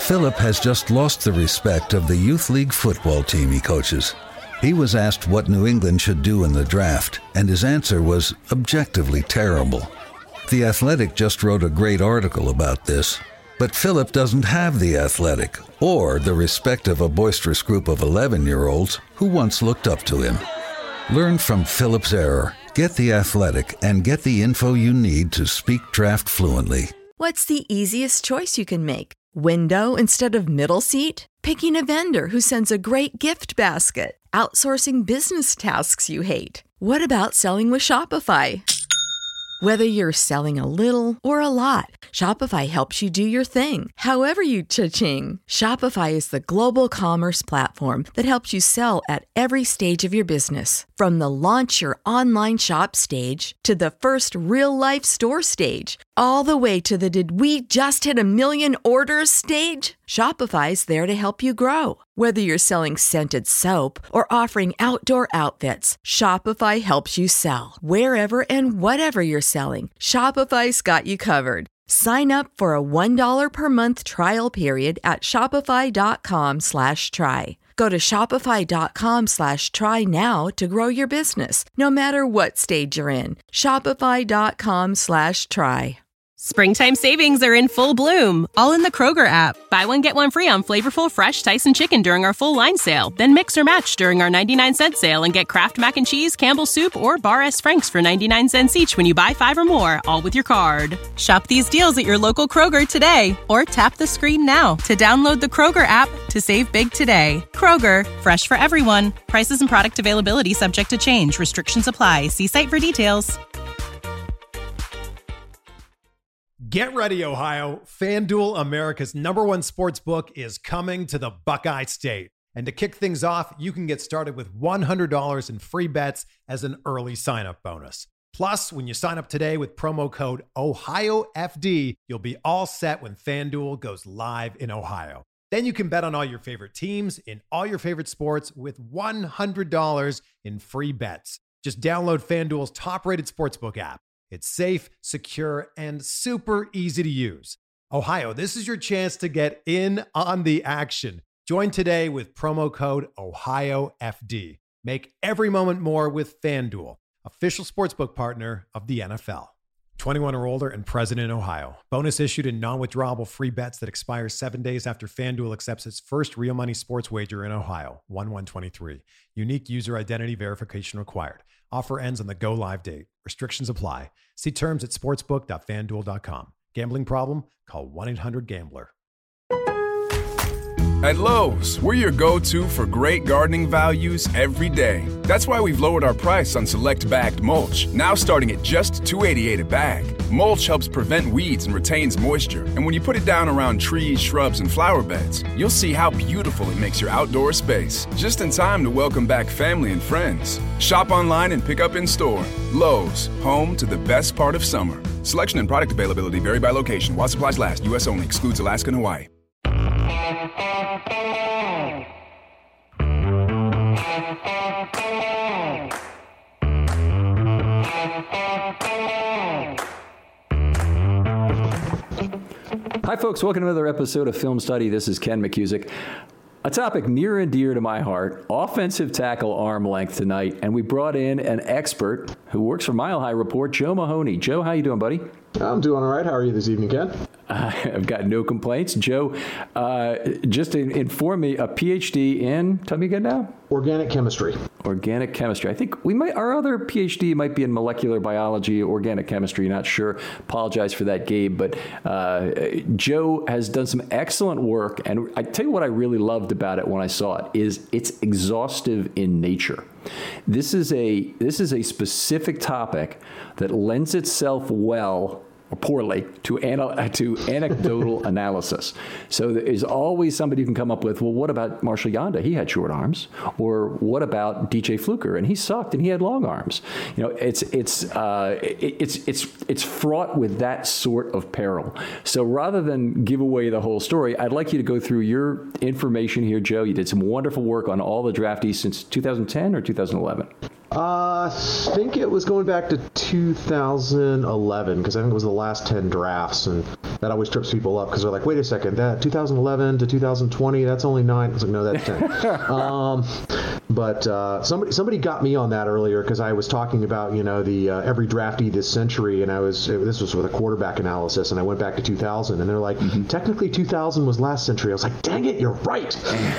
Philip has just lost the respect of the youth league football team he coaches. He was asked what New England should do in the draft, and his answer was objectively terrible. The Athletic just wrote a great article about this, but Philip doesn't have the Athletic or the respect of a boisterous group of 11-year-olds who once looked up to him. Learn from Philip's error, get the Athletic, and get the info you need to speak draft fluently. What's the easiest choice you can make? Window instead of middle seat? Picking a vendor who sends a great gift basket? Outsourcing business tasks you hate? What about selling with Shopify? Whether you're selling a little or a lot, Shopify helps you do your thing, however you cha-ching. Shopify is the global commerce platform that helps you sell at every stage of your business. From the launch your online shop stage to the first real-life store stage, all the way to the did we just hit 1 million orders stage. Shopify's there to help you grow. Whether you're selling scented soap or offering outdoor outfits, Shopify helps you sell. Wherever and whatever you're selling, Shopify's got you covered. Sign up for a $1 per month trial period at shopify.com/try. Go to shopify.com/try now to grow your business, no matter what stage you're in. Shopify.com/try. Springtime savings are in full bloom, all in the Kroger app. Buy one, get one free on flavorful fresh Tyson chicken during our full line sale. Then mix or match during our 99-cent sale and get Kraft Mac and Cheese, Campbell's Soup, or Bar S. Frank's for 99 cents each when you buy 5 or more, all with your card. Shop these deals at your local Kroger today, or tap the screen now to download the Kroger app to save big today. Kroger, fresh for everyone. Prices and product availability subject to change. Restrictions apply. See site for details. Get ready, Ohio. FanDuel, America's #1 sports book, is coming to the Buckeye State. And to kick things off, you can get started with $100 in free bets as an early sign-up bonus. Plus, when you sign up today with promo code OhioFD, you'll be all set when FanDuel goes live in Ohio. Then you can bet on all your favorite teams in all your favorite sports with $100 in free bets. Just download FanDuel's top-rated sportsbook app. It's safe, secure, and super easy to use. Ohio, this is your chance to get in on the action. Join today with promo code OhioFD. Make every moment more with FanDuel, official sportsbook partner of the NFL. 21 or older and present in Ohio. Bonus issued in non-withdrawable free bets that expires 7 days after FanDuel accepts its first real money sports wager in Ohio, 1/1/23. Unique user identity verification required. Offer ends on the go live date. Restrictions apply. See terms at sportsbook.fanduel.com. Gambling problem? Call 1-800-GAMBLER. At Lowe's, we're your go-to for great gardening values every day. That's why we've lowered our price on select bagged mulch, now starting at just $2.88 a bag. Mulch helps prevent weeds and retains moisture. And when you put it down around trees, shrubs, and flower beds, you'll see how beautiful it makes your outdoor space. Just in time to welcome back family and friends. Shop online and pick up in store. Lowe's, home to the best part of summer. Selection and product availability vary by location. While supplies last, U.S. only. Excludes Alaska and Hawaii. Hi, folks. Welcome to another episode of Film Study. This is Ken McCusick. A topic near and dear to my heart, offensive tackle arm length tonight. And we brought in an expert who works for Mile High Report, Joe Mahoney. Joe, how you doing, buddy? I'm doing all right. How are you this evening, Ken? I've got no complaints. Joe, just inform me, a PhD in, tell me again now? Organic chemistry. Organic chemistry. I think our other PhD might be in molecular biology, organic chemistry, not sure. Apologize for that, Gabe. But Joe has done some excellent work. And I tell you what I really loved about it when I saw it is it's exhaustive in nature. This is a specific topic that lends itself well or poorly to anecdotal analysis. So there is always somebody who can come up with, well, what about Marshall Yanda? He had short arms. Or what about DJ Fluker? And he sucked and he had long arms. You know, it's fraught with that sort of peril. So rather than give away the whole story, I'd like you to go through your information here, Joe. You did some wonderful work on all the draftees since 2010 or 2011. I think it was going back to 2011 because I think it was the last 10 drafts, and that always trips people up because they're like, wait a second, that 2011 to 2020, that's only 9. It's like, no, that's 10. But somebody got me on that earlier because I was talking about, the every draftee this century, and this was with a quarterback analysis, and I went back to 2000, and they're like, technically 2000 was last century. I was like, dang it, you're right.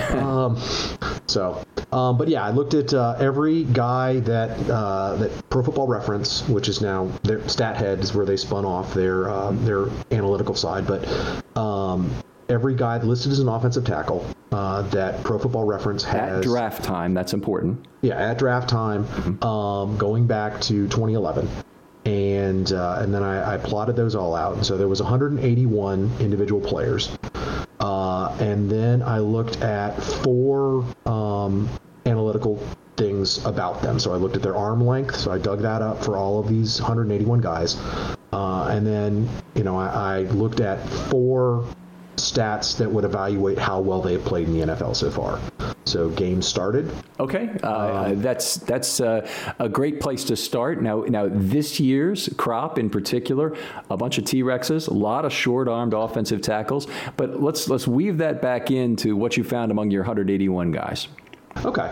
But yeah, I looked at every guy that Pro Football Reference, which is now their StatHead is where they spun off their analytical side, but every guy listed as an offensive tackle that Pro Football Reference has. At draft time, that's important. Yeah, at draft time, going back to 2011. And then I plotted those all out. And so there was 181 individual players. And then I looked at 4 analytical things about them. So I looked at their arm length. So I dug that up for all of these 181 guys. And then, I looked at 4 stats that would evaluate how well they have played in the NFL so far. So games started. Okay, that's a great place to start. Now this year's crop in particular, a bunch of T-Rexes, a lot of short-armed offensive tackles. But let's weave that back into what you found among your 181 guys. Okay,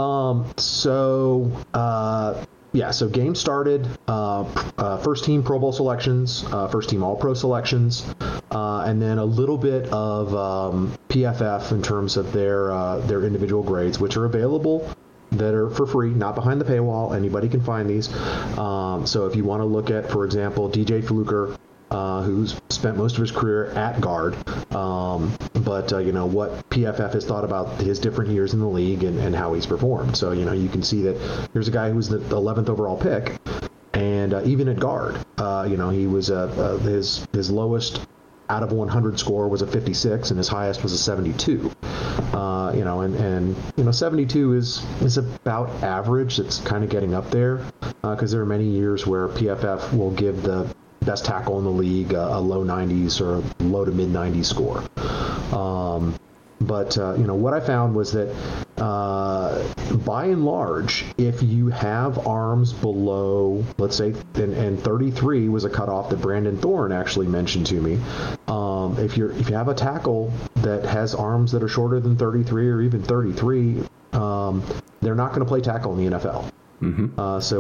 so games started, first team Pro Bowl selections, first team All-Pro selections, and then a little bit of PFF in terms of their individual grades, which are available, that are for free, not behind the paywall. Anybody can find these. So if you want to look at, for example, DJ Fluker, who's spent most of his career at guard, but what PFF has thought about his different years in the league and how he's performed. So you can see that here's a guy who was the 11th overall pick, and even at guard, he was his lowest out of 100 score was a 56, and his highest was a 72. 72 is about average. It's kind of getting up there because there are many years where PFF will give the best tackle in the league a low 90s or low to mid 90s score. But what I found was that by and large, if you have arms below, let's say, and 33 was a cutoff that Brandon Thorne actually mentioned to me. If you have a tackle that has arms that are shorter than 33 or even 33, they're not going to play tackle in the NFL. So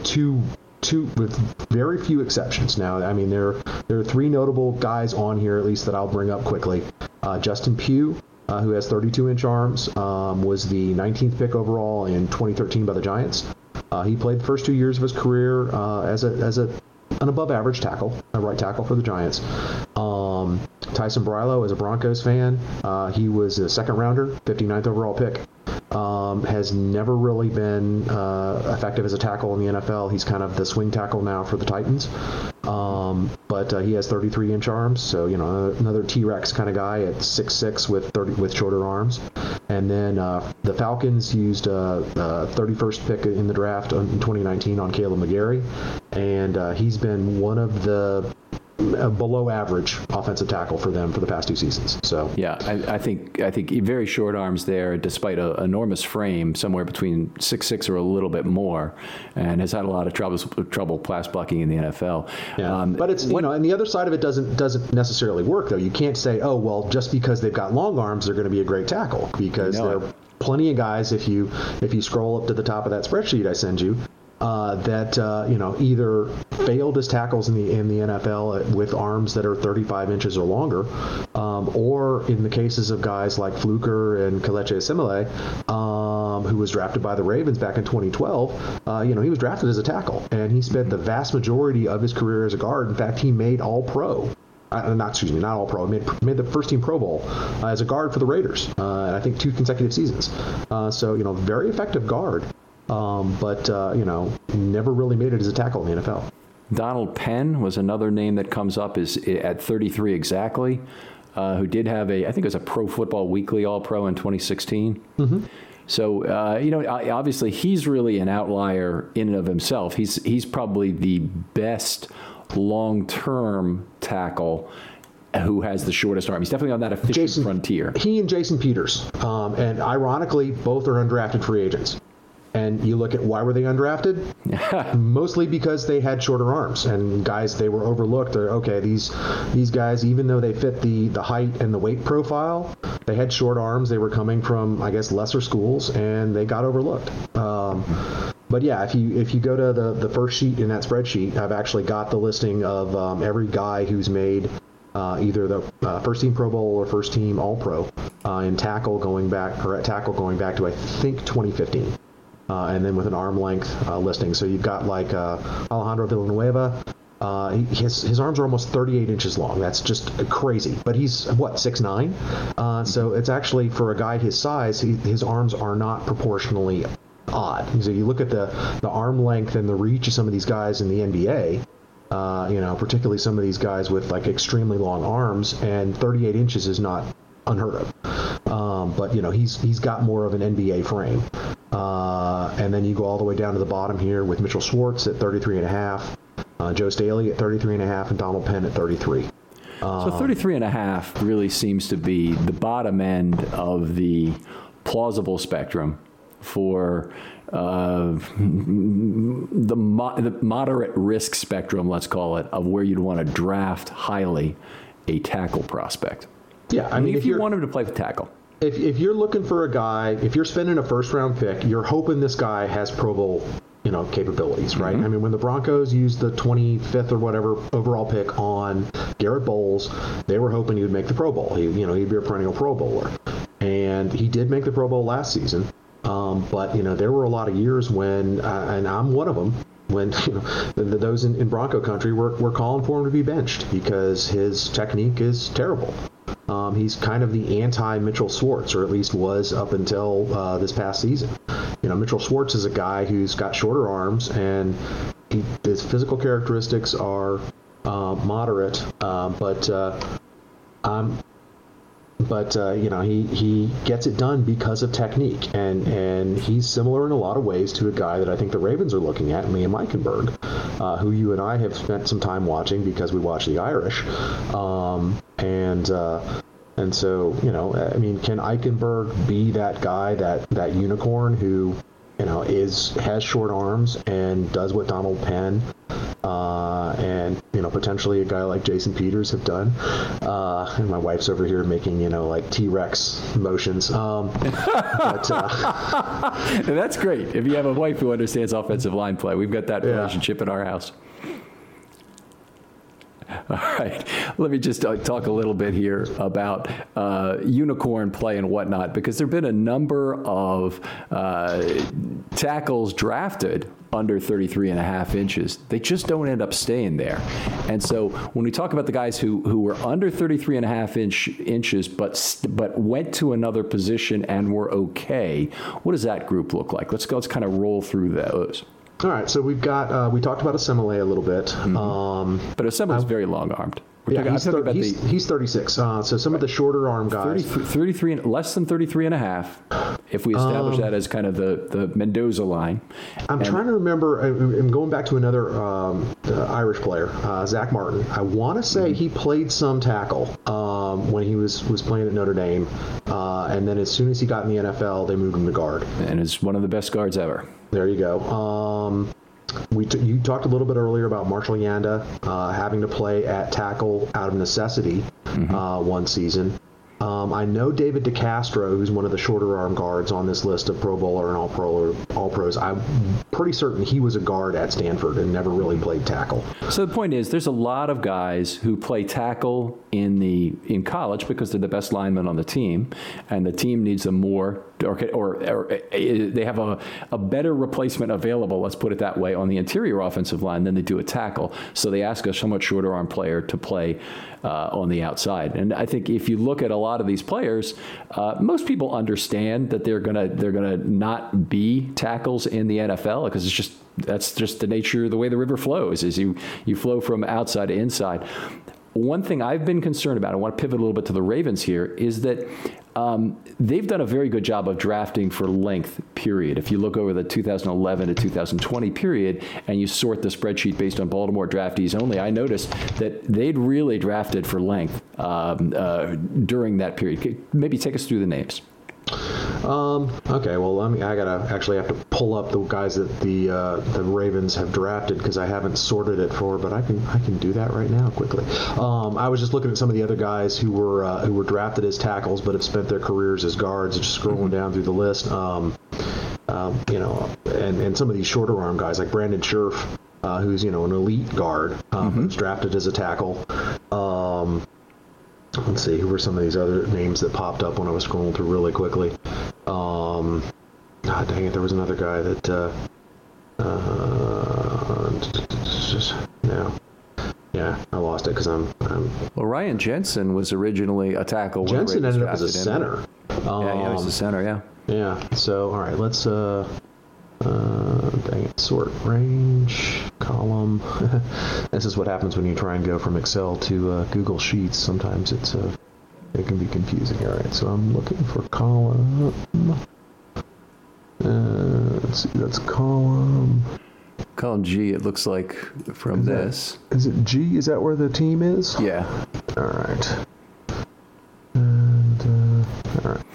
with very few exceptions. Now, I mean, there are 3 notable guys on here, at least, that I'll bring up quickly. Justin Pugh, who has 32-inch arms, was the 19th pick overall in 2013 by the Giants. He played the first 2 years of his career as an above-average tackle, a right tackle for the Giants. Tyson Brylo is a Broncos fan. He was a second-rounder, 59th overall pick. Has never really been effective as a tackle in the NFL. He's kind of the swing tackle now for the Titans. But he has 33-inch arms, so another T-Rex kind of guy at 6'6" with shorter arms. And then the Falcons used a 31st pick in the draft in 2019 on Caleb McGarry, and he's been one of the below average offensive tackle for them for the past 2 seasons. So yeah, I think very short arms there, despite an enormous frame, somewhere between 6'6" or a little bit more, and has had a lot of trouble pass blocking in the NFL. Yeah, but it's and the other side of it doesn't necessarily work though. You can't say, oh well, just because they've got long arms, they're going to be a great tackle, because there are plenty of guys. If you scroll up to the top of that spreadsheet I send you, that either failed as tackles in the NFL with arms that are 35 inches or longer, or in the cases of guys like Fluker and Kelechi Osemele, who was drafted by the Ravens back in 2012. He was drafted as a tackle, and he spent the vast majority of his career as a guard. In fact, he made All-Pro. Not All-Pro. Made the first team Pro Bowl as a guard for the Raiders. I think 2 consecutive seasons. So very effective guard. But never really made it as a tackle in the NFL. Donald Penn was another name that comes up is at 33 exactly, who did have I think it was a Pro Football Weekly All-Pro in 2016. So, obviously he's really an outlier in and of himself. He's probably the best long-term tackle who has the shortest arm. He's definitely on that efficient frontier. He and Jason Peters. And ironically, both are undrafted free agents. And And you look at why were they undrafted? Mostly because they had shorter arms and guys, they were overlooked. Okay, these guys, even though they fit the height and the weight profile, they had short arms. They were coming from, I guess, lesser schools, and they got overlooked. But yeah, if you go to the first sheet in that spreadsheet, I've actually got the listing of every guy who's made either the first team Pro Bowl or first team All Pro in tackle going back to I think 2015, and then with an arm length listing. So you've got like Alejandro Villanueva. His arms are almost 38 inches long. That's just crazy. But he's 6'9". So it's actually, for a guy his size, his arms are not proportionally odd. So you look at the arm length and the reach of some of these guys in the NBA. Particularly some of these guys with like extremely long arms, and 38 inches is not unheard of. But he's got more of an NBA frame. And then you go all the way down to the bottom here with Mitchell Schwartz at 33.5, Joe Staley at 33.5, and Donald Penn at 33. So 33.5 really seems to be the bottom end of the plausible spectrum for the moderate risk spectrum, let's call it, of where you'd want to draft highly a tackle prospect. Yeah, I mean, if you want him to play with tackle. If you're looking for a guy, if you're spending a first-round pick, you're hoping this guy has Pro Bowl, capabilities, right? Mm-hmm. I mean, when the Broncos used the 25th or whatever overall pick on Garrett Bowles, they were hoping he would make the Pro Bowl. He'd be a perennial Pro Bowler, and he did make the Pro Bowl last season. But there were a lot of years when, and I'm one of them, when those in Bronco country were calling for him to be benched because his technique is terrible. He's kind of the anti-Mitchell Schwartz, or at least was up until this past season. Mitchell Schwartz is a guy who's got shorter arms, and his physical characteristics are moderate, but he gets it done because of technique, and he's similar in a lot of ways to a guy that I think the Ravens are looking at, Liam Eichenberg, who you and I have spent some time watching because we watch the Irish, and so I mean, can Eichenberg be that guy, that unicorn who has short arms and does what Donald Penn and potentially a guy like Jason Peters have done, and my wife's over here making like T-Rex motions, but that's great if you have a wife who understands offensive line play. We've got that relationship in our house. All right, let me just talk a little bit here about unicorn play and whatnot, because there have been a number of tackles drafted under 33.5 inches. They just don't end up staying there. And so when we talk about the guys who were under 33.5 inches but went to another position and were okay, what does that group look like? Let's kind of roll through those. All right, so we've got we talked about Asimile a little bit, but Asimile's very long-armed. He's 36. So some of the shorter arm guys, 33 less than 33.5. If we establish that as kind of the Mendoza line. I'm trying to remember. I'm going back to another Irish player, Zach Martin. I want to say he played some tackle when he was playing at Notre Dame, and then as soon as he got in the NFL, they moved him to guard. And is one of the best guards ever. There you go. You talked a little bit earlier about Marshall Yanda having to play at tackle out of necessity one season. I know David DeCastro, who's one of the shorter arm guards on this list of Pro Bowler and All Pros. I'm pretty certain he was a guard at Stanford and never really played tackle. So the point is, there's a lot of guys who play tackle in college because they're the best linemen on the team, and the team needs them more, or they have a better replacement available, let's put it that way, on the interior offensive line than they do a tackle. So they ask a somewhat shorter arm player to play on the outside. And I think if you look at a lot of these players, most people understand that they're gonna not be tackles in the NFL, because that's just the nature, the way the river flows, is you flow from outside to inside. One thing I've been concerned about, I want to pivot a little bit to the Ravens here, is that they've done a very good job of drafting for length, period. If you look over the 2011 to 2020 period and you sort the spreadsheet based on Baltimore draftees only, I noticed that they'd really drafted for length during that period. Maybe take us through the names. Okay, well, I gotta actually have to pull up the guys that the Ravens have drafted because I haven't sorted it but I can do that right now quickly. I was just looking at some of the other guys who were drafted as tackles but have spent their careers as guards. Just scrolling down through the list, and some of these shorter arm guys like Brandon Scherf, who's an elite guard, who's drafted as a tackle. Let's see, who were some of these other names that popped up when I was scrolling through really quickly. God dang it, there was another guy that yeah, I lost it because I'm Well, Ryan Jensen was originally a tackle. Jensen ended up as a center. He was a center, yeah. Yeah, so all right, let's dang it, sort range column. This is what happens when you try and go from Excel to Google Sheets. Sometimes it can be confusing. All right, so I'm looking for column. Let's see, that's column. Column G, it looks like from this. Is it G? Is that where the team is? Yeah. All right. And all right.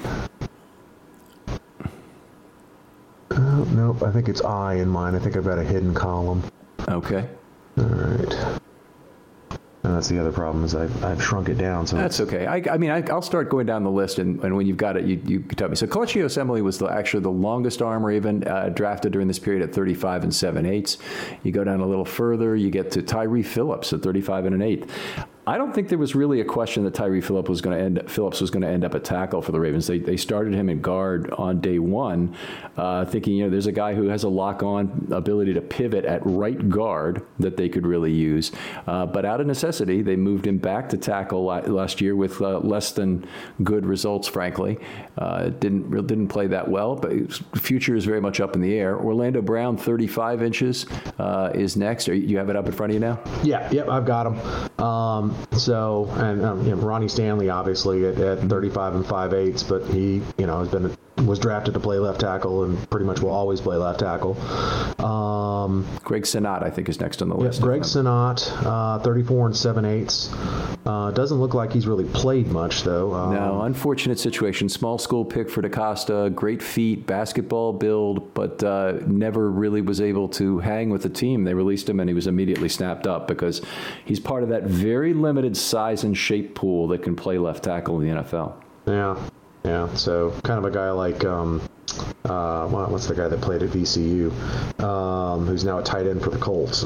Nope, I think it's I in mine. I think I've got a hidden column. Okay. All right. And that's the other problem is I've shrunk it down. So that's okay. I'll start going down the list, and when you've got it, you can tell me. So Kelechi Osemele was actually the longest arm Raven drafted during this period at 35 7/8. You go down a little further, you get to Tyree Phillips at 35 1/8. I don't think there was really a question that Tyree Phillips was going to end up at tackle for the Ravens. They started him at guard on day one, thinking, there's a guy who has a lock-on ability to pivot at right guard that they could really use. But out of necessity, they moved him back to tackle last year with less than good results, frankly. Didn't play that well, but his future is very much up in the air. Orlando Brown, 35 inches, is next. You have it up in front of you now? Yeah, I've got him. So, and Ronnie Stanley, obviously, at 35 5/8, but he, was drafted to play left tackle and pretty much will always play left tackle. Greg Senat, I think, is next on the list. Greg Senat, 34 7/8. Doesn't look like he's really played much, though. No, unfortunate situation. Small school pick for DaCosta, great feet, basketball build, but never really was able to hang with the team. They released him, and he was immediately snapped up because he's part of that very limited size and shape pool that can play left tackle in the NFL. Yeah. So kind of a guy like, what's the guy that played at VCU, who's now a tight end for the Colts?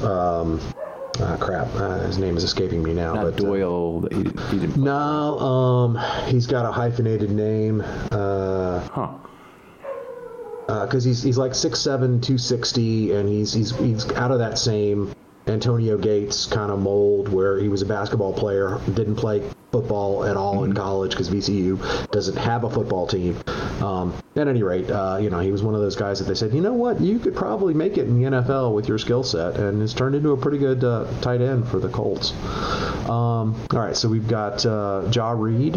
His name is escaping me now. Not Doyle. He didn't play. No, he's got a hyphenated name. Because he's like 6'7", 260, and he's out of that same Antonio Gates kind of mold where he was a basketball player, didn't play football at all in college because VCU doesn't have a football team. At any rate, he was one of those guys that they said, you know what, you could probably make it in the NFL with your skill set, and has turned into a pretty good tight end for the Colts. All right, so we've got Ja Reed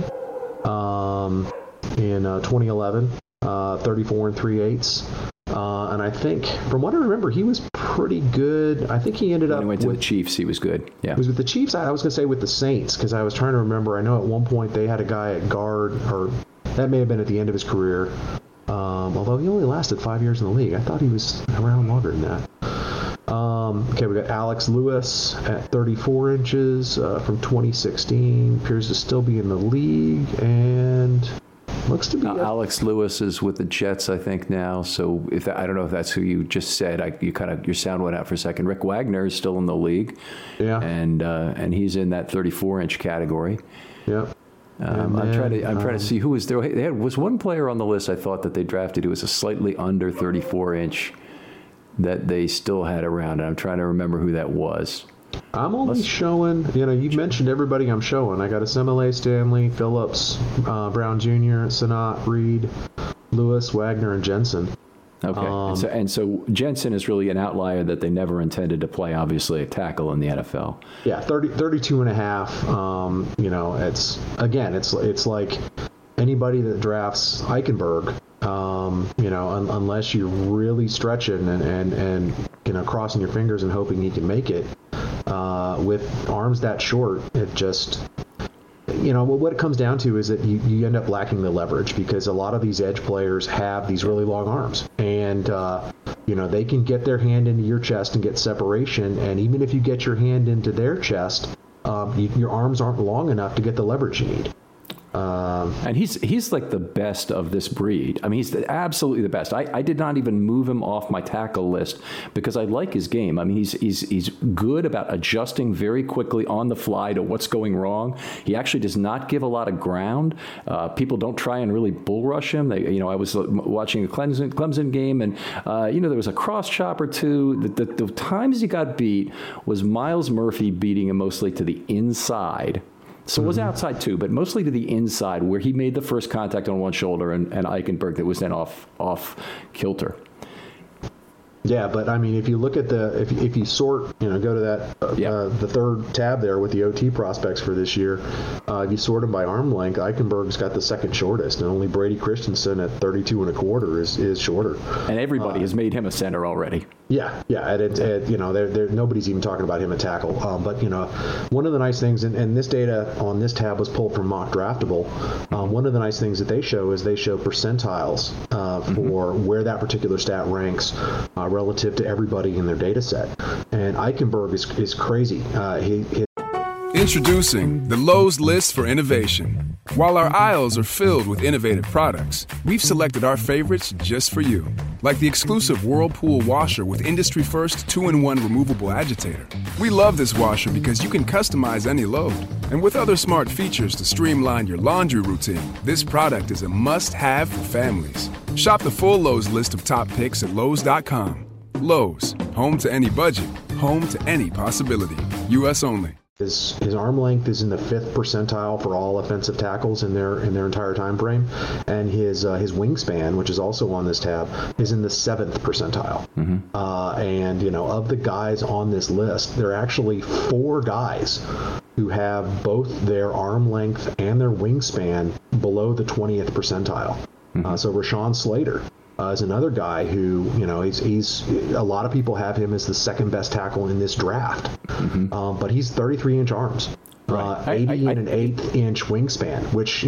in 2011, 34 3/8. And I think, from what I remember, he was pretty good. I think he ended up. When he went to the Chiefs, he was good. Yeah. He was with the Chiefs. I was going to say with the Saints, because I was trying to remember. I know at one point they had a guy at guard, or that may have been at the end of his career. Although he only lasted 5 years in the league. I thought he was around longer than that. Okay, we got Alex Lewis at 34 inches from 2016. Appears to still be in the league, and looks to be Alex Lewis is with the Jets, I think, now. So I don't know if that's who you just said. Your sound went out for a second. Rick Wagner is still in the league. Yeah. And he's in that 34-inch category. Yep. I'm trying to see who was there. There was one player on the list I thought that they drafted who was a slightly under 34-inch that they still had around, and I'm trying to remember who that was. I'm only showing, you've mentioned everybody I'm showing. I got Osemele, Stanley, Phillips, Brown Jr., Senat, Reed, Lewis, Wagner, and Jensen. Okay. And so Jensen is really an outlier that they never intended to play, obviously, a tackle in the NFL. Yeah, 32 and a half. It's like anybody that drafts Eichenberg, unless you're really stretching and crossing your fingers and hoping he can make it, with arms that short, what it comes down to is that you end up lacking the leverage because a lot of these edge players have these really long arms, and they can get their hand into your chest and get separation, and even if you get your hand into their chest, your arms aren't long enough to get the leverage you need. And he's like the best of this breed. I mean, he's absolutely the best. I did not even move him off my tackle list because I like his game. I mean, he's good about adjusting very quickly on the fly to what's going wrong. He actually does not give a lot of ground. People don't try and really bull rush him. I was watching the Clemson game, and there was a cross chop or two. The times he got beat was Myles Murphy beating him mostly to the inside. So it was outside too, but mostly to the inside where he made the first contact on one shoulder and Eichenberg that was then off kilter. Yeah, but I mean, if you look at if you sort, go to that the third tab there with the OT prospects for this year, if you sort them by arm length, Eichenberg's got the second shortest, and only Brady Christensen at 32 1/4 is shorter. And everybody has made him a center already. Yeah, and nobody's even talking about him at tackle. But one of the nice things, and this data on this tab was pulled from Mock Draftable. One of the nice things that they show percentiles for where that particular stat ranks relative to everybody in their data set. And Eichenberg is crazy. Introducing the Lowe's List for Innovation. While our aisles are filled with innovative products, we've selected our favorites just for you. Like the exclusive Whirlpool washer with industry-first 2-in-1 removable agitator. We love this washer because you can customize any load. And with other smart features to streamline your laundry routine, this product is a must-have for families. Shop the full Lowe's list of top picks at Lowe's.com. Lowe's, home to any budget, home to any possibility. U.S. only. His arm length is in the 5th percentile for all offensive tackles in their entire time frame, and his wingspan, which is also on this tab, is in the 7th percentile. And of the guys on this list, there are actually 4 guys who have both their arm length and their wingspan below the 20th percentile. So Rashawn Slater is another guy who, he's a lot of people have him as the second best tackle in this draft, but he's 33-inch arms, 80 and an 1/8-inch wingspan, which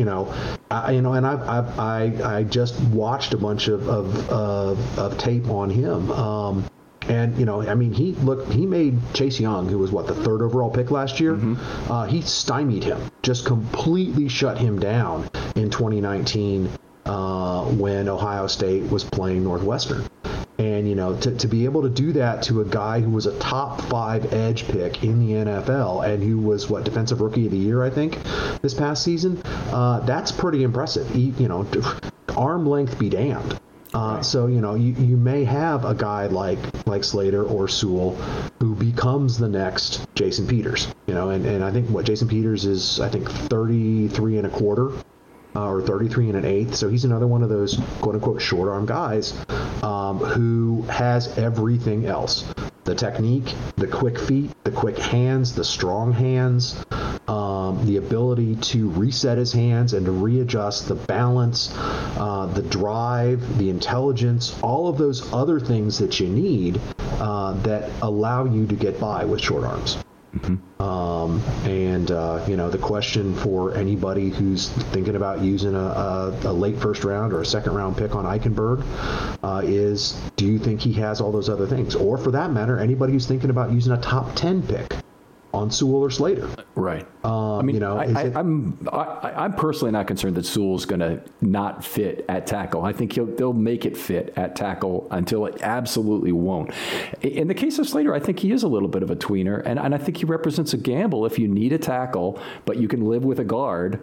I just watched a bunch of tape on him. And he made Chase Young, who was the 3rd overall pick last year. He stymied him, just completely shut him down in 2019. When Ohio State was playing Northwestern. And, to be able to do that to a guy who was a top 5 edge pick in the NFL and who was, Defensive Rookie of the Year, I think, this past season, that's pretty impressive. Arm length be damned. So, you may have a guy like Slater or Sewell who becomes the next Jason Peters, and I think Jason Peters is, 33 1/4. Or 33 and an 1/8. So he's another one of those quote-unquote short-arm guys who has everything else. The technique, the quick feet, the quick hands, the strong hands, the ability to reset his hands and to readjust, the balance, the drive, the intelligence, all of those other things that you need that allow you to get by with short arms. The question for anybody who's thinking about using a late first round or a second round pick on Eichenberg is, do you think he has all those other things? Or for that matter, anybody who's thinking about using a top 10 pick on Sewell or Slater. Right. I'm personally not concerned that Sewell's going to not fit at tackle. I think they'll make it fit at tackle until it absolutely won't. In the case of Slater, I think he is a little bit of a tweener, and I think he represents a gamble if you need a tackle, but you can live with a guard.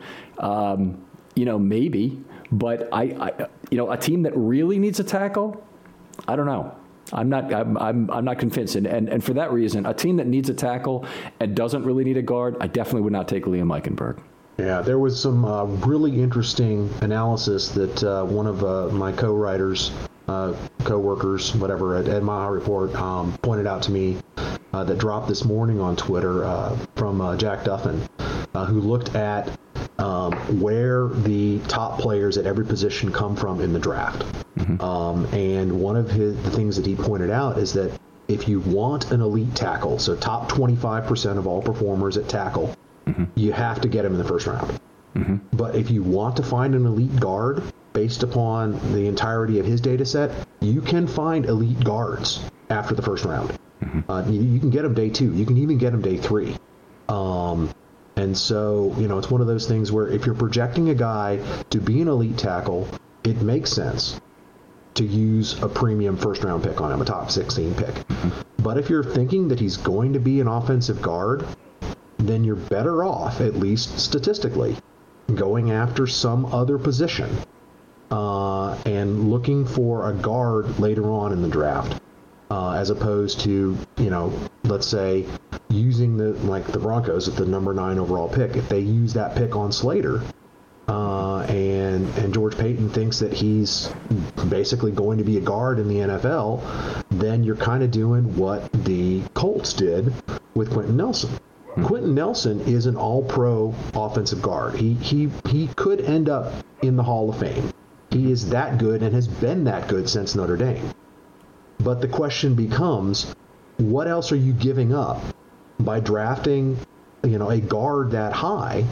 Maybe. But a team that really needs a tackle, I don't know. I'm not convinced, and for that reason, a team that needs a tackle and doesn't really need a guard, I definitely would not take Liam Eichenberg. Yeah, there was some really interesting analysis that one of my co-writers, co-workers, whatever, at Ed Maha Report pointed out to me that dropped this morning on Twitter from Jack Duffin, who looked at where the top players at every position come from in the draft. And one of the things that he pointed out is that if you want an elite tackle, so top 25% of all performers at tackle you have to get him in the first round. But if you want to find an elite guard based upon the entirety of his data set, you can find elite guards after the first round. You can get them day 2. You can even get them day 3. And so, it's one of those things where if you're projecting a guy to be an elite tackle, it makes sense to use a premium first-round pick on him, a top 16 pick. But if you're thinking that he's going to be an offensive guard, then you're better off, at least statistically, going after some other position and looking for a guard later on in the draft, as opposed to, let's say, using the Broncos at the number 9 overall pick. If they use that pick on Slater, and George Paton thinks that he's basically going to be a guard in the NFL, then you're kind of doing what the Colts did with Quentin Nelson. Quentin Nelson is an all-pro offensive guard. He could end up in the Hall of Fame. He is that good and has been that good since Notre Dame. But the question becomes, what else are you giving up by drafting, a guard that high,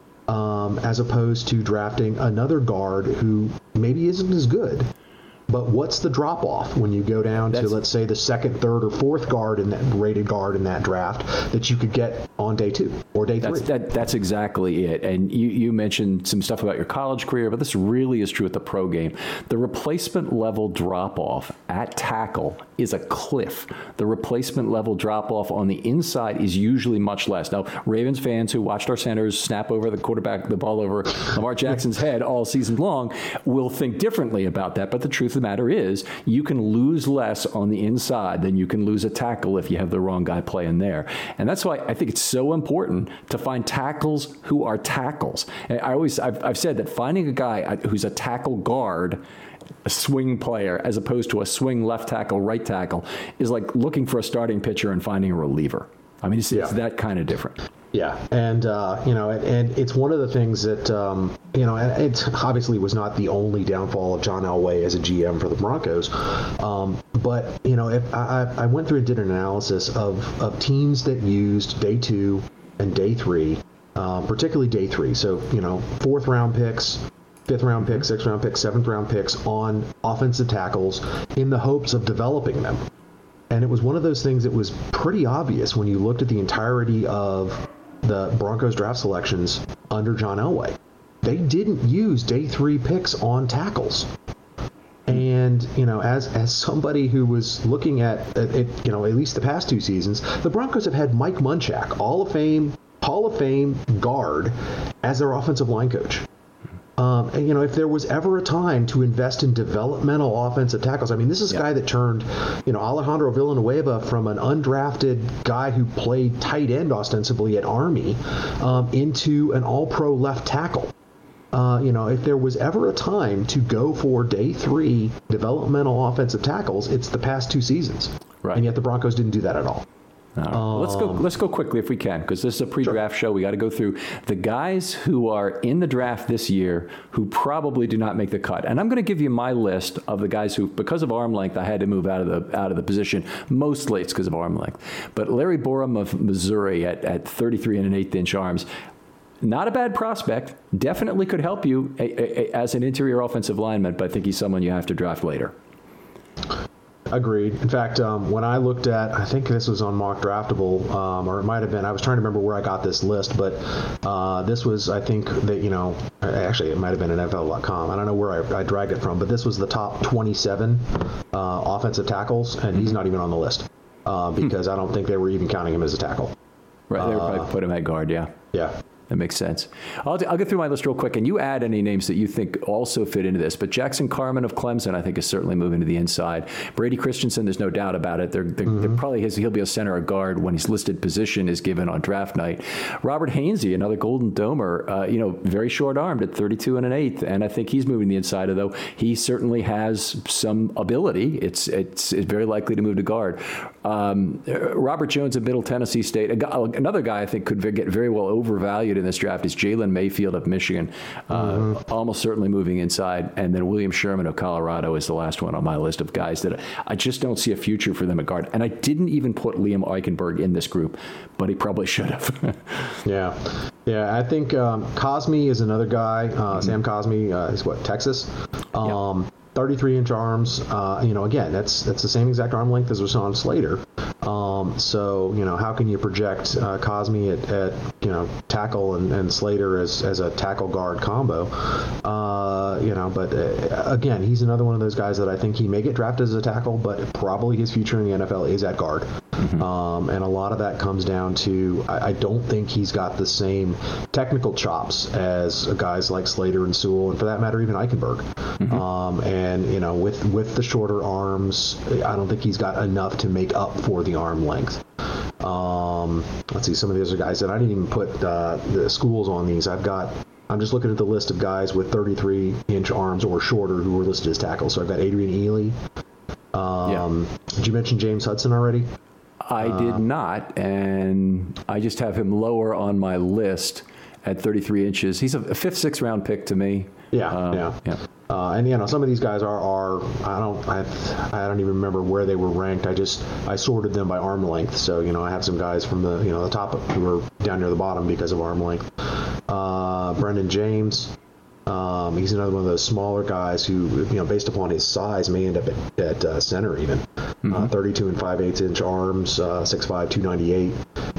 as opposed to drafting another guard who maybe isn't as good? But what's the drop off when you go down to, let's say, the second, third, or fourth guard in that rated guard in that draft that you could get on day 2 or day 3? That's exactly it. And you mentioned some stuff about your college career, but this really is true at the pro game. The replacement level drop off at tackle is a cliff. The replacement level drop off on the inside is usually much less. Now, Ravens fans who watched our centers snap over the ball over Lamar Jackson's head all season long will think differently about that. But the truth of the matter is, you can lose less on the inside than you can lose a tackle if you have the wrong guy playing there. And that's why I think it's so important to find tackles who are tackles. And I've said that finding a guy who's a tackle guard, a swing player, as opposed to a swing left tackle, right tackle, is like looking for a starting pitcher and finding a reliever. I mean, it's that kind of different. Yeah, and and it's one of the things that and it obviously was not the only downfall of John Elway as a GM for the Broncos, but if I went through and did an analysis of teams that used day 2 and day 3, particularly day 3. So 4th round picks, 5th round picks, 6th round picks, 7th round picks on offensive tackles in the hopes of developing them. And it was one of those things that was pretty obvious when you looked at the entirety of the Broncos draft selections under John Elway. They didn't use day 3 picks on tackles. And, as somebody who was looking at it, at least the past 2 seasons, the Broncos have had Mike Munchak, Hall of Fame guard, as their offensive line coach. If there was ever a time to invest in developmental offensive tackles, I mean, this is a guy that turned, Alejandro Villanueva from an undrafted guy who played tight end ostensibly at Army into an all-pro left tackle. If there was ever a time to go for day 3 developmental offensive tackles, it's the past 2 seasons. Right. And yet the Broncos didn't do that at all. Let's go quickly if we can, because this is a pre-draft show. We got to go through the guys who are in the draft this year who probably do not make the cut. And I'm going to give you my list of the guys who, because of arm length, I had to move out of the position. Mostly it's because of arm length. But Larry Borom of Missouri at 33 and an 1/8 inch arms. Not a bad prospect. Definitely could help you as an interior offensive lineman, but I think he's someone you have to draft later. Agreed. In fact, when I looked at, I think this was on Mock Draftable, or it might have been, I was trying to remember where I got this list, but this was, I think that, actually it might have been an NFL.com. I don't know where I dragged it from, but this was the top 27 offensive tackles, and he's not even on the list because I don't think they were even counting him as a tackle. Right, they would probably put him at guard, yeah. Yeah. That makes sense. I'll get through my list real quick, and you add any names that you think also fit into this. But Jackson Carman of Clemson, I think, is certainly moving to the inside. Brady Christensen, there's no doubt about it. They're probably he'll be a center or guard when his listed position is given on draft night. Robert Hainsey, another Golden Domer, very short-armed at 32 and an 1/8, and I think he's moving to the inside, although he certainly has some ability. It's very likely to move to guard. Robert Jones of Middle Tennessee State, another guy I think could get very well overvalued target in this draft is Jalen Mayfield of Michigan, almost certainly moving inside, and then William Sherman of Colorado is the last one on my list of guys that I just don't see a future for them at guard. And I didn't even put Liam Eichenberg in this group, but he probably should have. Yeah, I think Cosme is another guy. Sam Cosme is Texas. 33-inch arms. Again, that's the same exact arm length as Rashawn Slater. So how can you project Cosme at tackle and Slater as a tackle guard combo? But again, he's another one of those guys that I think he may get drafted as a tackle, but probably his future in the NFL is at guard. And a lot of that comes down to I don't think he's got the same technical chops as guys like Slater and Sewell, and for that matter, even Eichenberg. And with the shorter arms, I don't think he's got enough to make up for the arm length. Let's see, some of these are guys that I didn't even put the schools on these. I'm just looking at the list of guys with 33-inch arms or shorter who were listed as tackles. So I've got Adrian Ely. Did you mention James Hudson already? I did not, and I just have him lower on my list at 33 inches. He's a 5th, 6th round pick to me. Yeah. And some of these guys are I don't even remember where they were ranked. I sorted them by arm length. So I have some guys from the top who are down near the bottom because of arm length. Brendan James. He's another one of those smaller guys who, based upon his size, may end up at center even. 32 and 5/8 inch arms, 6'5", 298.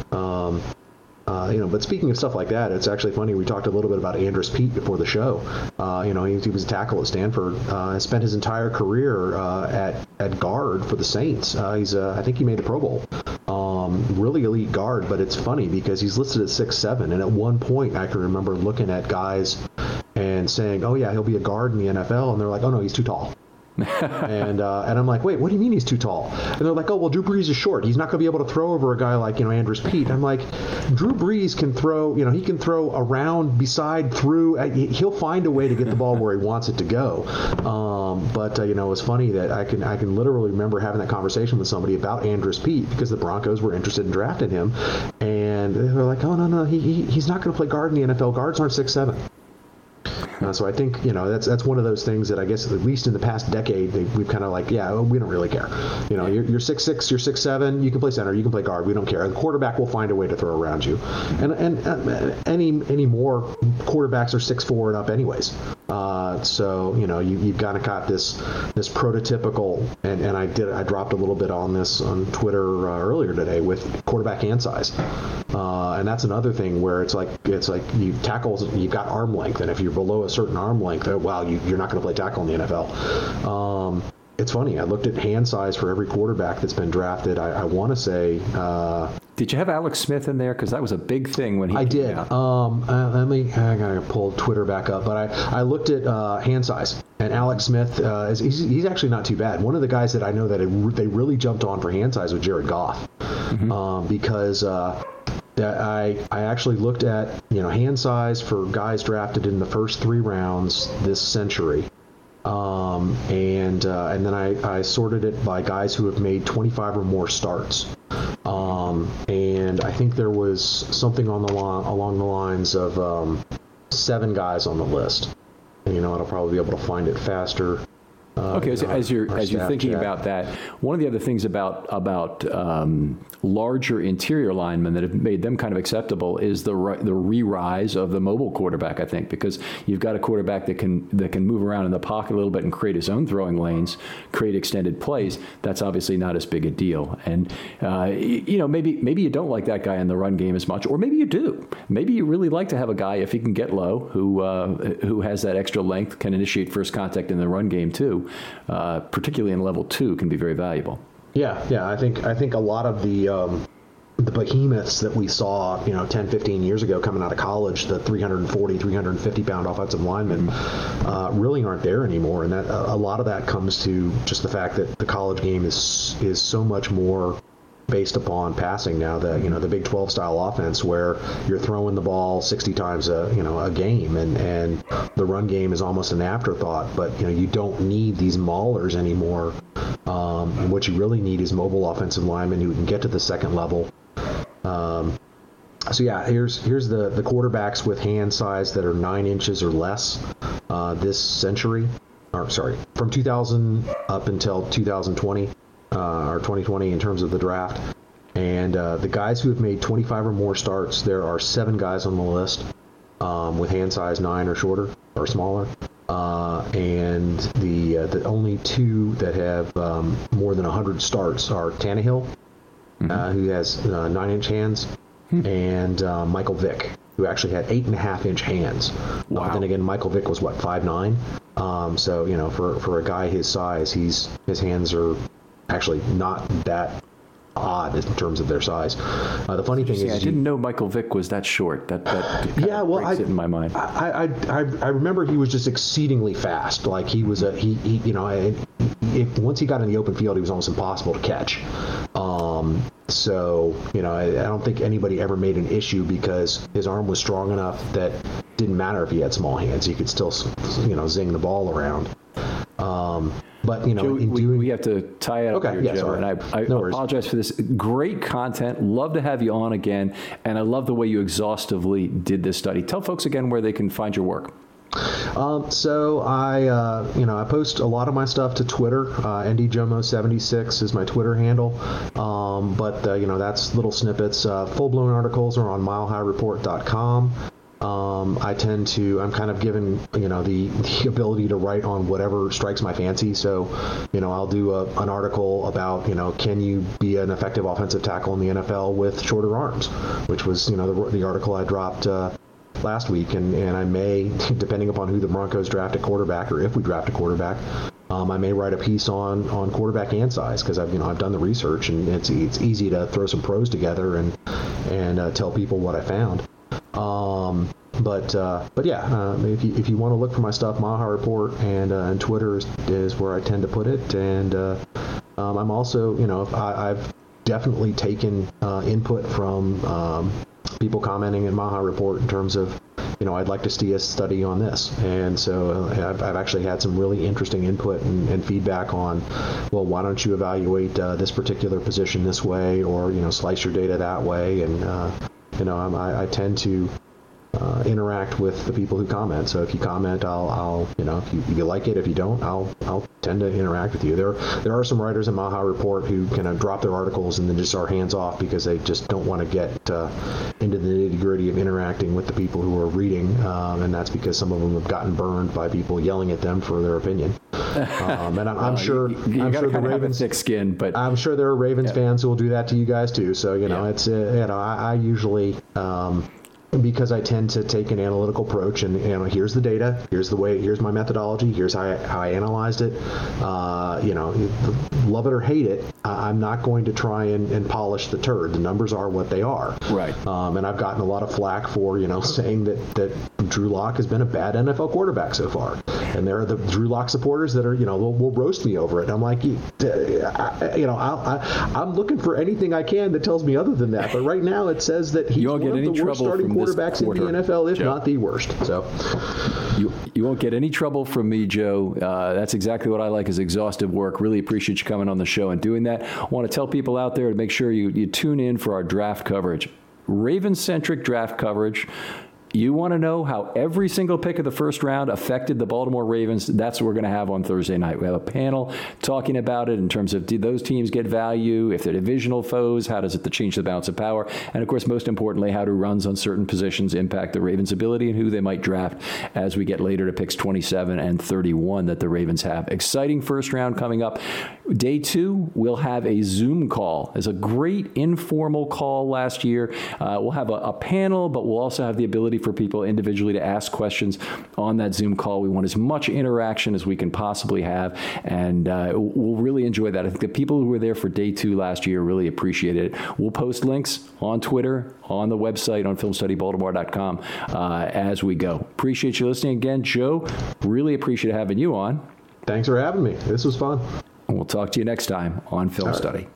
But speaking of stuff like that, it's actually funny. We talked a little bit about Andrus Peat before the show. He was a tackle at Stanford. Spent his entire career at guard for the Saints. I think he made the Pro Bowl. Really elite guard, but it's funny because he's listed at 6'7", and at one point I can remember looking at guys and saying, "Oh yeah, he'll be a guard in the NFL," and they're like, "Oh no, he's too tall." and I'm like, wait, what do you mean he's too tall? And they're like, oh, well, Drew Brees is short. He's not going to be able to throw over a guy like, Andrus Peat. I'm like, Drew Brees can throw, he can throw around, beside, through. He'll find a way to get the ball where he wants it to go. But it was funny that I can literally remember having that conversation with somebody about Andrus Peat because the Broncos were interested in drafting him. And they were like, oh, no, he's not going to play guard in the NFL. Guards aren't 6'7". So I think, that's one of those things that I guess at least in the past decade, we've kind of like, we don't really care. You're 6'6", you're 6'7", you can play center, you can play guard, we don't care. The quarterback will find a way to throw around you. And any more quarterbacks are 6'4" and up anyways. So, you've kind of got this prototypical, and I dropped a little bit on this on Twitter earlier today with quarterback hand size. And that's another thing where it's like you tackles, you've got arm length, and if you're below a certain arm length, you're not going to play tackle in the NFL. It's funny. I looked at hand size for every quarterback that's been drafted. I want to say. Did you have Alex Smith in there? Because that was a big thing when he. I did. I gotta pull Twitter back up, but I looked at hand size, and Alex Smith he's actually not too bad. One of the guys that I know that they really jumped on for hand size was Jared Goff, because. I actually looked at hand size for guys drafted in the first 3 rounds this century, and then I sorted it by guys who have made 25 or more starts, and I think there was something along the lines of 7 guys on the list. And, I'll probably be able to find it faster. Okay, as you're thinking about that, one of the other things about larger interior linemen that have made them kind of acceptable is the re-rise of the mobile quarterback, I think, because you've got a quarterback that can move around in the pocket a little bit and create his own throwing lanes, create extended plays. That's obviously not as big a deal. And maybe you don't like that guy in the run game as much, or maybe you do. Maybe you really like to have a guy, if he can get low, who has that extra length, can initiate first contact in the run game too. Particularly in level 2, can be very valuable. Yeah. I think a lot of the behemoths that we saw, 10, 15 years ago coming out of college, the 340, 350-pound offensive linemen, really aren't there anymore. And that a lot of that comes to just the fact that the college game is so much more based upon passing now. The Big 12 style offense where you're throwing the ball 60 times a game, and the run game is almost an afterthought. But you don't need these maulers anymore. And what you really need is mobile offensive linemen who can get to the second level. So yeah, here's the quarterbacks with hand size that are 9 inches or less this century. Or sorry, from 2000 up until 2020 or 2020 in terms of the draft. And the guys who have made 25 or more starts, there are 7 guys on the list with hand size 9 or shorter or smaller. And the only 2 that have more than 100 starts are Tannehill, who has 9-inch hands, and Michael Vick, who actually had 8.5-inch hands. Wow. Then again, Michael Vick was 5'9". So for a guy his size, his hands are actually not that odd in terms of their size. The funny thing is, I didn't know Michael Vick was that short. That breaks it in my mind. I remember he was just exceedingly fast. Like he was once he got in the open field, he was almost impossible to catch. So I don't think anybody ever made an issue because his arm was strong enough that it didn't matter if he had small hands. He could still zing the ball around. But Joe, we have to tie it up here, Joe. Sorry. And I apologize for this. Great content. Love to have you on again. And I love the way you exhaustively did this study. Tell folks again where they can find your work. So I post a lot of my stuff to Twitter. NDJomo76 is my Twitter handle. But that's little snippets. Full-blown articles are on milehighreport.com. I'm kind of given, the ability to write on whatever strikes my fancy. So, I'll do an article about, can you be an effective offensive tackle in the NFL with shorter arms, which was, the article I dropped last week. And I may, depending upon who the Broncos draft a quarterback or if we draft a quarterback, I may write a piece on quarterback hand size because I've done the research and it's easy to throw some pros together and tell people what I found. But if you want to look for my stuff, Mile High Report and Twitter is where I tend to put it. And I'm also, I've definitely taken input from people commenting in Mile High Report in terms of, I'd like to see a study on this. And so I've actually had some really interesting input and feedback on, well, why don't you evaluate this particular position this way or, slice your data that way. And, I tend to interact with the people who comment. So if you comment, I'll if you like it, if you don't, I'll tend to interact with you. There are some writers in Mile High Report who kind of drop their articles and then just are hands off because they just don't want to get into the nitty gritty of interacting with the people who are reading, and that's because some of them have gotten burned by people yelling at them for their opinion. And I'm sure you got to have a thick skin, but I'm sure there are Ravens fans who will do that to you guys too. So it's I usually. Because I tend to take an analytical approach and here's the data, here's my methodology, here's how I analyzed it. Love it or hate it, I'm not going to try and polish the turd. The numbers are what they are. Right. And I've gotten a lot of flack for saying that Drew Lock has been a bad NFL quarterback so far. And there are the Drew Lock supporters that are will roast me over it. And I'm like, I'm looking for anything I can that tells me other than that. But right now it says that he's one of the worst starting quarterbacks in the NFL, if not the worst. So you won't get any trouble from me, Joe. That's exactly what I like is exhaustive work. Really appreciate you coming on the show and doing that. I want to tell people out there to make sure you tune in for our draft coverage. Raven-centric draft coverage. You want to know how every single pick of the first round affected the Baltimore Ravens? That's what we're going to have on Thursday night. We have a panel talking about it in terms of did those teams get value? If they're divisional foes, how does it change the balance of power? And, of course, most importantly, how do runs on certain positions impact the Ravens' ability and who they might draft as we get later to picks 27 and 31 that the Ravens have. Exciting first round coming up. Day 2, we'll have a Zoom call. It's a great informal call last year. We'll have a panel, but we'll also have the ability for people individually to ask questions on that Zoom call. We want as much interaction as we can possibly have, and we'll really enjoy that. I think the people who were there for day 2 last year really appreciated it. We'll post links on Twitter, on the website, on filmstudybaltimore.com as we go. Appreciate you listening again, Joe. Really appreciate having you on. Thanks for having me. This was fun. And we'll talk to you next time on Film Study.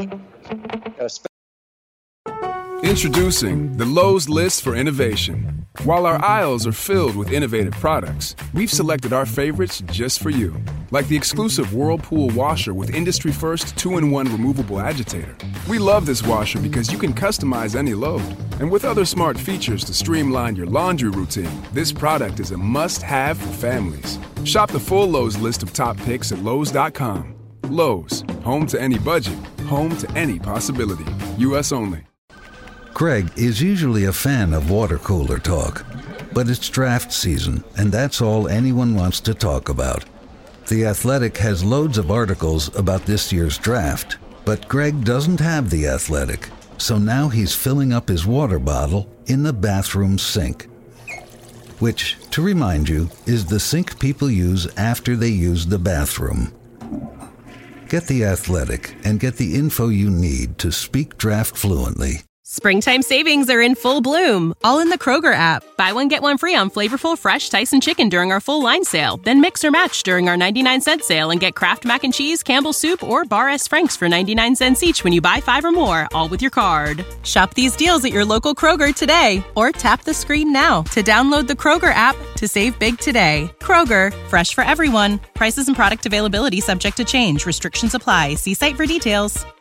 Introducing the Lowe's List for Innovation. While our aisles are filled with innovative products, we've selected our favorites just for you. Like the exclusive Whirlpool washer with industry-first 2-in-1 removable agitator. We love this washer because you can customize any load. And with other smart features to streamline your laundry routine, this product is a must-have for families. Shop the full Lowe's list of top picks at Lowe's.com. Lowe's, home to any budget, home to any possibility. U.S. only. Greg is usually a fan of water cooler talk, but it's draft season, and that's all anyone wants to talk about. The Athletic has loads of articles about this year's draft, but Greg doesn't have The Athletic, so now he's filling up his water bottle in the bathroom sink. Which, to remind you, is the sink people use after they use the bathroom. Get The Athletic and get the info you need to speak draft fluently. Springtime savings are in full bloom, all in the Kroger app. Buy one, get one free on flavorful fresh Tyson chicken during our full line sale. Then mix or match during our 99-cent sale and get Kraft Mac and Cheese, Campbell's Soup, or Bar S. Frank's for 99 cents each when you buy 5 or more, all with your card. Shop these deals at your local Kroger today, or tap the screen now to download the Kroger app to save big today. Kroger, fresh for everyone. Prices and product availability subject to change. Restrictions apply. See site for details.